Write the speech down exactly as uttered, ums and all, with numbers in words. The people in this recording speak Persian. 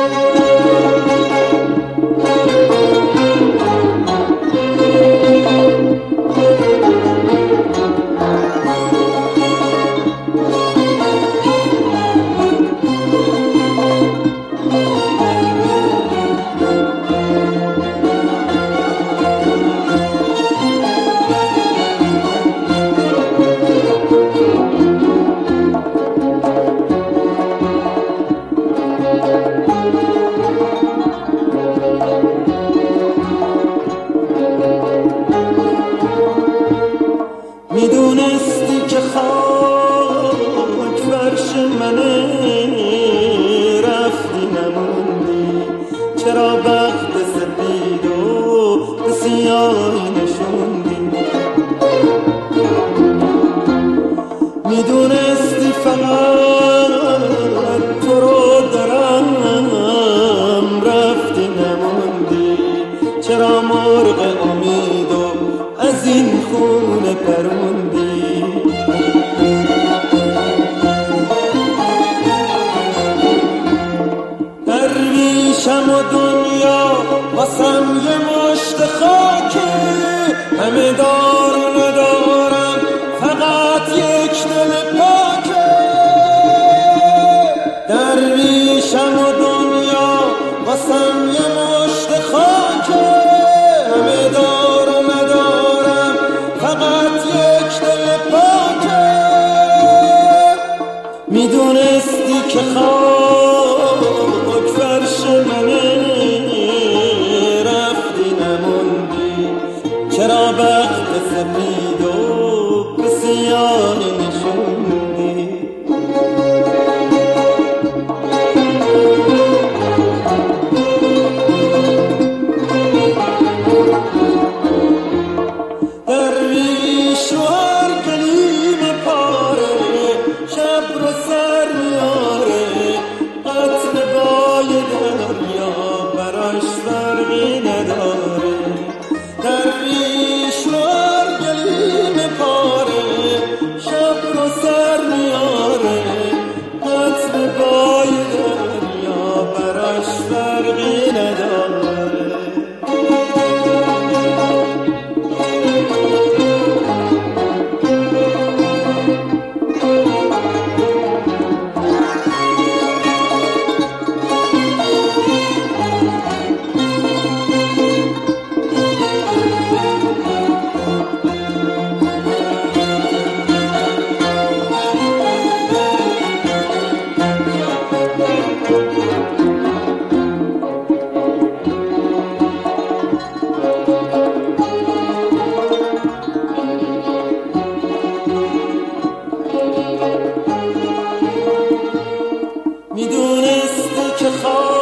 میدونستی که خاک فرش منه، رفتی نموندی، چرا بخت سپید و به سیاهی نشوندی؟ میدونستی فقط تو رو دارم، رفتی نموندی، چرا مرغ امید و از این خونه پروندی؟ درویشم و دنیا واسم یه مشت خاکه، همه دار ندارم فقط یک دل پاکه. درویشم و دنیا واسم یه مشت خاکه، همه دار ندارم فقط یک دل پاکه. میدونستی که خاک فرش منه، رفتی نموندی، چرا بخت سپید و به سیاهی نشوندی؟ درویش رو هر کلیم پاره، شب رو سر میاره، قطر بای دریا براش فرقی نداره. درویش رو هر کلیم پاره، شب رو سر میاره، قطر بای دریا براش فرقی نداره. میدونستی که خواه